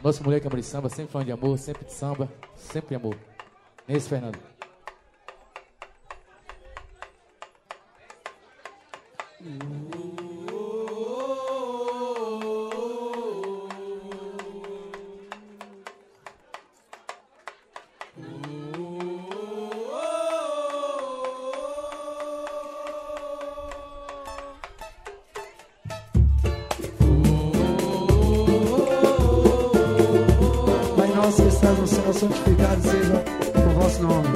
Nossa mulher que ama de samba, sempre falando de amor, sempre de samba, sempre de amor. Nesse, Fernando. Nosso que estás no céu, santificado seja o vosso nome.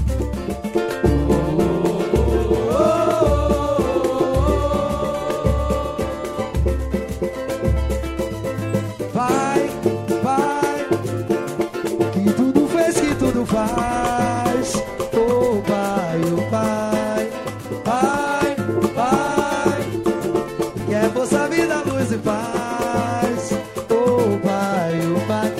Pai, Pai, que tudo fez, que tudo faz. Oh Pai, oh Pai, Pai, Pai, que é vossa vida, luz e paz. Oh Pai, oh Pai.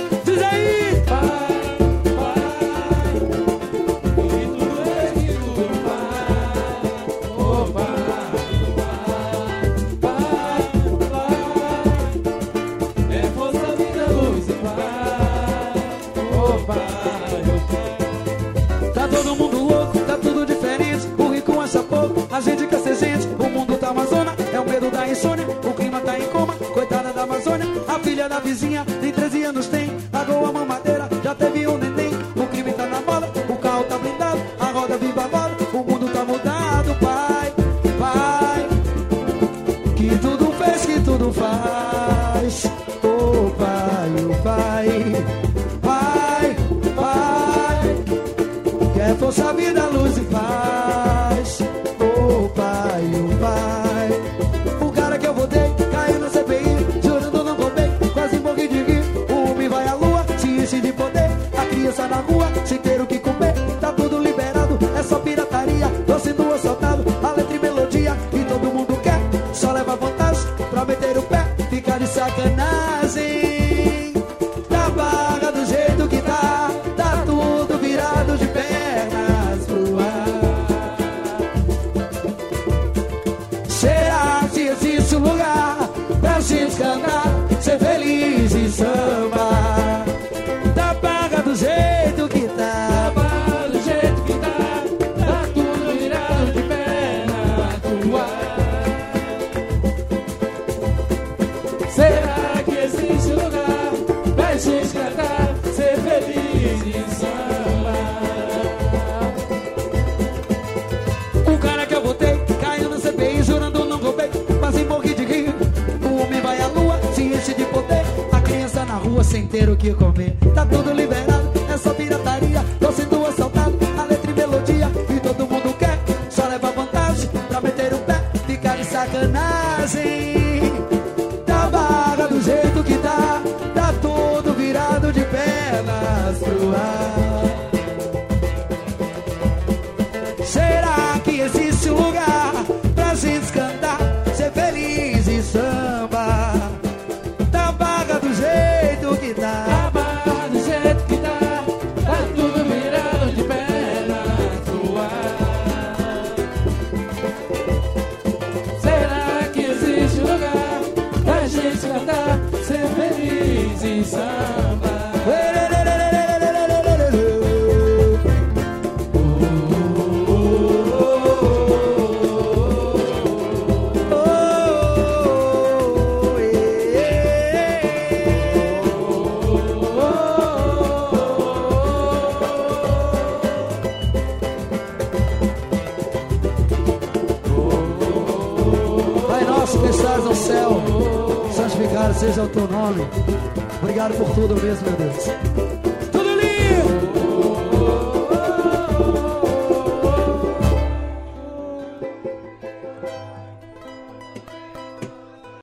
Tá todo mundo louco, tá tudo diferente. O rico acha pouco, a gente quer ser gente. O mundo tá uma zona, é o medo da insônia. O clima tá em coma, coitada da Amazônia. A filha da vizinha, tem 13 anos, tem pagou a mamadeira, já teve um neném. O crime tá na moda, o carro tá blindado, a roda viva agora, o mundo tá mudado. Pai, Pai, que tudo fez, que tudo faz. Oh Pai, oh Pai, Pai, Pai, que é força, vida, luz e paz. Oh Pai, oh Pai, o cara que eu votei caiu na CPI, jurando não roubei, quase morri de rir. O homem vai à lua, se enche de poder. A criança na rua, sem ter o que comer. Tá tudo liberado, é só pirataria. Tô sendo assaltado, a letra e melodia que todo mundo quer. Só leva vantagem pra meter o pé, fica de sacanagem. Da barra do jeito que tá, tá tudo virado de pernas pro ar. Será que existe um lugar pra gente cantar, ser feliz e samba? Da barra do jeito que tá, da barra do jeito que tá, tá tudo virado de pernas pro ar. Será que existe um lugar pra gente cantar, ser feliz e samba? O cara que eu votei caiu no CPI, jurando não roubei, quase morri de rir. O homem vai à lua, se enche de poder. A criança na rua sem ter o que comer. Tá tudo liberado, é só pirataria. Tô sendo assaltado, a letra e melodia que todo mundo quer. Só leva vantagem pra meter o pé, ficar de sacanagem. Da barra do jeito que tá, tá tudo virado de pernas pro ar. Será que existe um lugar pra gente cantar, ser feliz e samba? Da barra do jeito que tá, da barra do jeito que tá, tá tudo virado de pernas pro ar. Será que existe um lugar pra gente cantar, ser feliz e samba? Pai nosso que estás no céu, santificado seja o teu nome. Obrigado por tudo mesmo, meu Deus.